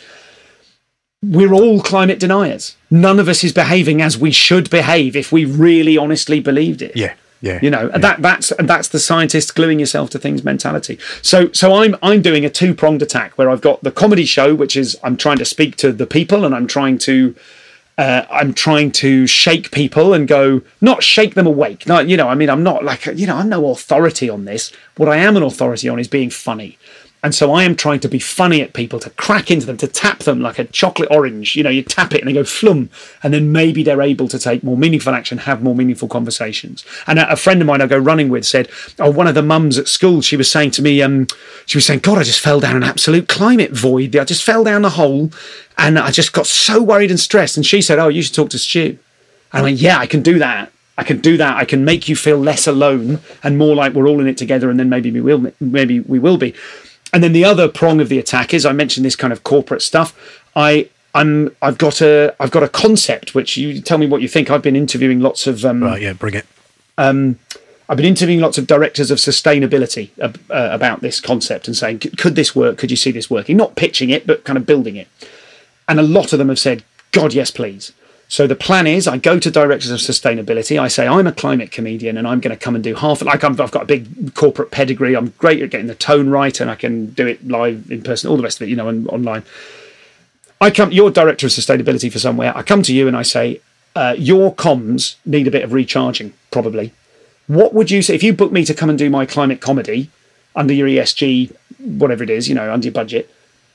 We're all climate deniers. None of us is behaving as we should behave if we really honestly believed it. Yeah, yeah. You know, yeah. that that's that's the scientist gluing yourself to things mentality. So so I'm I'm doing a two-pronged attack where I've got the comedy show, which is I'm trying to speak to the people, and I'm trying to uh, I'm trying to shake people and go, not shake them awake. No, you know, I mean, I'm not like, you know, I'm no authority on this. What I am an authority on is being funny. And so I am trying to be funny at people, to crack into them, to tap them like a chocolate orange. You know, you tap it and they go flum, and then maybe they're able to take more meaningful action, have more meaningful conversations. And a friend of mine I go running with said, oh, one of the mums at school, she was saying to me, um, she was saying, God, I just fell down an absolute climate void. I just fell down the hole and I just got so worried and stressed. And she said, oh, you should talk to Stu. And I went, yeah, I can do that. I can do that. I can make you feel less alone and more like we're all in it together, and then maybe we will, maybe we will be. And then the other prong of the attack is, I mentioned this kind of corporate stuff. I, I'm, I've got a, I've got a concept which you tell me what you think. I've been interviewing lots of, um, right, yeah, bring it. Um, I've been interviewing lots of directors of sustainability uh, uh, about this concept and saying, could this work? Could you see this working? Not pitching it, but kind of building it. And a lot of them have said, God, yes, please. So the plan is, I go to directors of sustainability. I say, I'm a climate comedian and I'm going to come and do half. Like I'm, I've got a big corporate pedigree. I'm great at getting the tone right, and I can do it live, in person, all the rest of it, you know, and online. I come, you're director of sustainability for somewhere. I come to you and I say, uh, your comms need a bit of recharging, probably. What would you say if you book me to come and do my climate comedy under your E S G, whatever it is, you know, under your budget?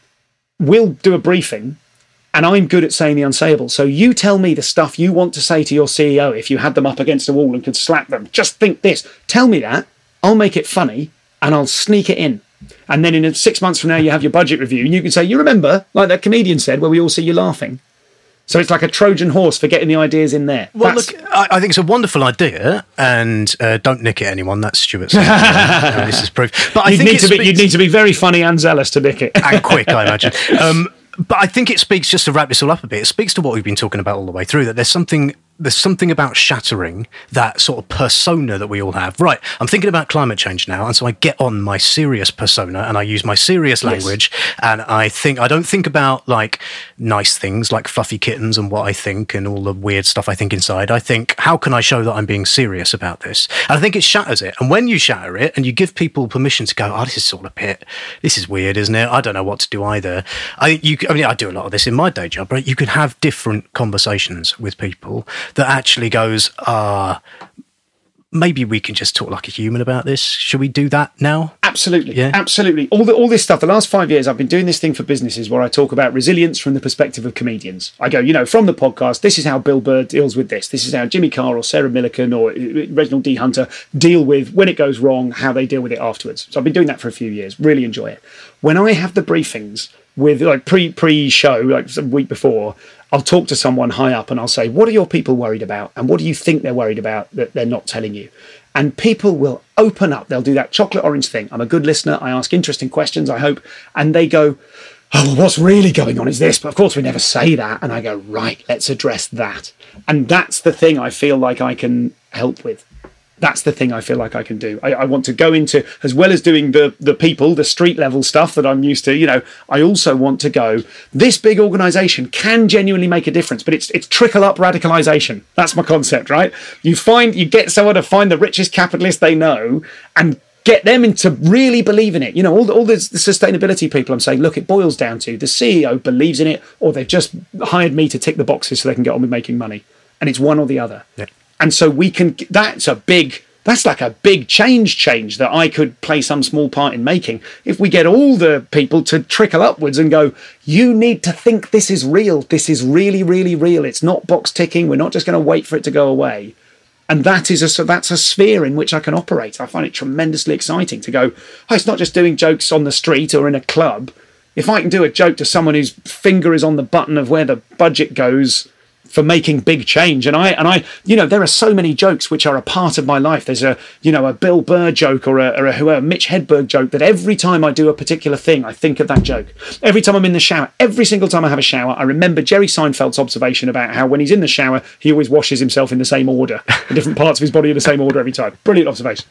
We'll do a briefing. And I'm good at saying the unsayable. So you tell me the stuff you want to say to your C E O if you had them up against a wall and could slap them. Just think this. Tell me that. I'll make it funny and I'll sneak it in. And then in six months from now, you have your budget review and you can say, you remember, like that comedian said, where we all see you laughing. So it's like a Trojan horse for getting the ideas in there. Well, That's... look, I, I think it's a wonderful idea, and uh, don't nick it, anyone. That's Stuart's. uh, this is proof. But I you'd think need it to speaks... be, you'd need to be very funny and zealous to nick it. And quick, I imagine. Um, But I think it speaks, just to wrap this all up a bit, it speaks to what we've been talking about all the way through, that there's something there's something about shattering that sort of persona that we all have. Right, I'm thinking about climate change now, and so I get on my serious persona and I use my serious language, yes. And I think I don't think about like nice things like fluffy kittens and what I think and all the weird stuff I think inside. I think, how can I show that I'm being serious about this? And I think it shatters it. And when you shatter it and you give people permission to go, oh, this is all a bit, this is weird, isn't it? I don't know what to do either. I you I mean I do a lot of this in my day job, but you can have different conversations with people that actually goes, ah, uh, maybe we can just talk like a human about this. Should we do that now? Absolutely. Yeah. Absolutely. All the, all this stuff, the last five years, I've been doing this thing for businesses where I talk about resilience from the perspective of comedians. I go, you know, from the podcast, this is how Bill Burr deals with this. This is how Jimmy Carr or Sarah Millican or Reginald D. Hunter deal with when it goes wrong, how they deal with it afterwards. So I've been doing that for a few years. Really enjoy it. When I have the briefings with like pre pre show, like a week before, I'll talk to someone high up and I'll say, what are your people worried about? And what do you think they're worried about that they're not telling you? And people will open up. They'll do that chocolate orange thing. I'm a good listener. I ask interesting questions, I hope. And they go, oh, well, what's really going on is this. But of course, we never say that. And I go, right, let's address that. And that's the thing I feel like I can help with. That's the thing I feel like I can do. I, I want to go into, as well as doing the the people, the street level stuff that I'm used to, you know, I also want to go, this big organisation can genuinely make a difference, but it's it's trickle up radicalisation. That's my concept, right? You find, you get someone to find the richest capitalist they know and get them into really believe in it. You know, all the, all the, the sustainability people, I'm saying, look, it boils down to the C E O believes in it, or they've just hired me to tick the boxes so they can get on with making money. And it's one or the other. Yeah. And so we can, that's a big, that's like a big change change that I could play some small part in making. If we get all the people to trickle upwards and go, you need to think this is real. This is really, really real. It's not box ticking. We're not just going to wait for it to go away. And that is a, so that's a sphere in which I can operate. I find it tremendously exciting to go, oh, it's not just doing jokes on the street or in a club. If I can do a joke to someone whose finger is on the button of where the budget goes for making big change. And I, and I, you know, there are so many jokes which are a part of my life. There's a, you know, a Bill Burr joke or a, or a whoever, Mitch Hedberg joke that every time I do a particular thing, I think of that joke. Every time I'm in the shower, every single time I have a shower, I remember Jerry Seinfeld's observation about how when he's in the shower, he always washes himself in the same order, the different parts of his body in the same order every time. Brilliant observation.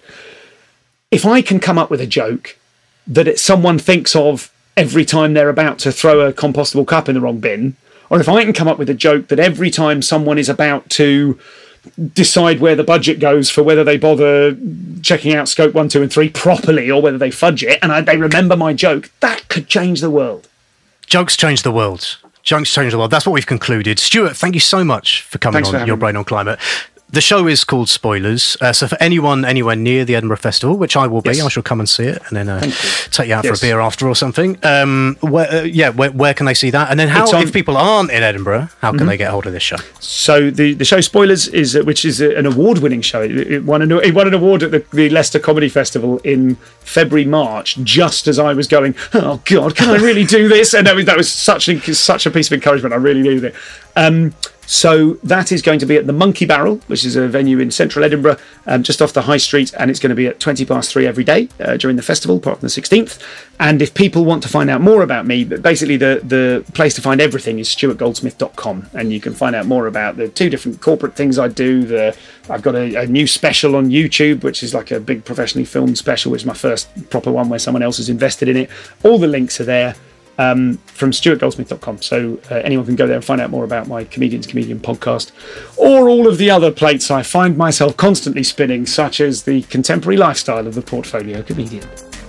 If I can come up with a joke that it, someone thinks of every time they're about to throw a compostable cup in the wrong bin, or if I can come up with a joke that every time someone is about to decide where the budget goes for whether they bother checking out scope one, two, and three properly, or whether they fudge it, and I, they remember my joke, that could change the world. Jokes change the world. Jokes change the world. That's what we've concluded. Stuart, thank you so much for coming Thanks on for Your Brain on Climate. The show is called Spoilers. Uh, so for anyone anywhere near the Edinburgh Festival, which I will be, yes. I shall come and see it and then uh, take you out yes. for a beer after or something. Um, where, uh, yeah, where, where can they see that? And then how, on, if people aren't in Edinburgh, how can mm-hmm. they get hold of this show? So the, the show Spoilers, is uh, which is an award-winning show. It, it, won an, it won an award at the, the Leicester Comedy Festival in February, March, just as I was going, oh, God, can I really do this? And that was, that was such, a, such a piece of encouragement. I really needed it. Um, So that is going to be at the Monkey Barrel, which is a venue in central Edinburgh, um, just off the High Street, and it's going to be at twenty past three every day uh, during the festival, apart from the sixteenth. And if people want to find out more about me, basically the, the place to find everything is stuart goldsmith dot com, and you can find out more about the two different corporate things I do. The I've got a, a new special on YouTube, which is like a big professionally filmed special, which is my first proper one where someone else has invested in it. All the links are there. Um, from stuart goldsmith dot com, so uh, anyone can go there and find out more about my Comedian's Comedian podcast, or all of the other plates I find myself constantly spinning, such as the contemporary lifestyle of the Portfolio Comedian.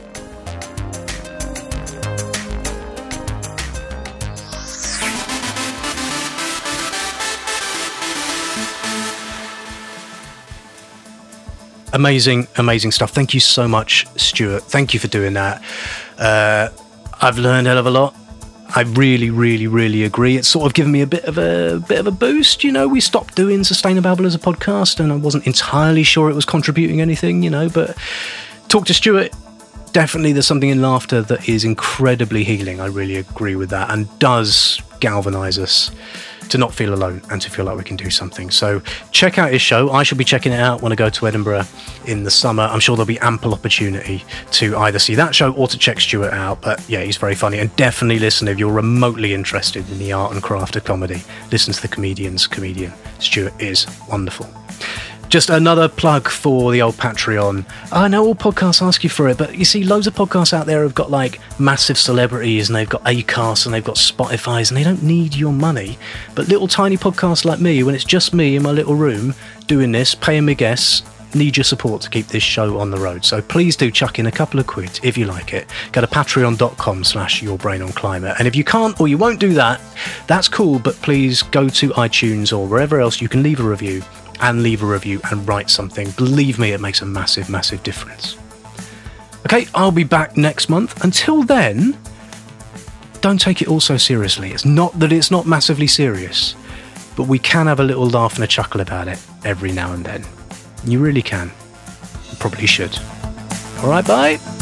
Amazing, amazing stuff. Thank you so much, Stuart. Thank you for doing that. Uh, I've learned a hell of a lot. I really, really, really agree. It's sort of given me a bit of a bit of a boost. You know, we stopped doing Sustainababble as a podcast, and I wasn't entirely sure it was contributing anything. You know, but talk to Stuart. Definitely, there's something in laughter that is incredibly healing. I really agree with that, and does galvanise us to not feel alone and to feel like we can do something. So check out his show. I shall be checking it out when I go to Edinburgh in the summer. I'm sure there'll be ample opportunity to either see that show or to check Stuart out. But yeah, he's very funny. And definitely listen if you're remotely interested in the art and craft of comedy. Listen to the Comedian's Comedian. Stuart is wonderful. Just another plug for the old Patreon. I know all podcasts ask you for it, but you see loads of podcasts out there have got like massive celebrities, and they've got Acast and they've got Spotify's, and they don't need your money. But little tiny podcasts like me, when it's just me in my little room doing this, paying my guests, need your support to keep this show on the road. So please do chuck in a couple of quid if you like it. Go to patreon.com slash your brain on climate. And if you can't or you won't do that, that's cool, but please go to iTunes or wherever else you can leave a review and leave a review and write something. Believe me, it makes a massive, massive difference. Okay, I'll be back next month. Until then, don't take it all so seriously. It's not that it's not massively serious, but we can have a little laugh and a chuckle about it every now and then. You really can. You probably should. All right, bye.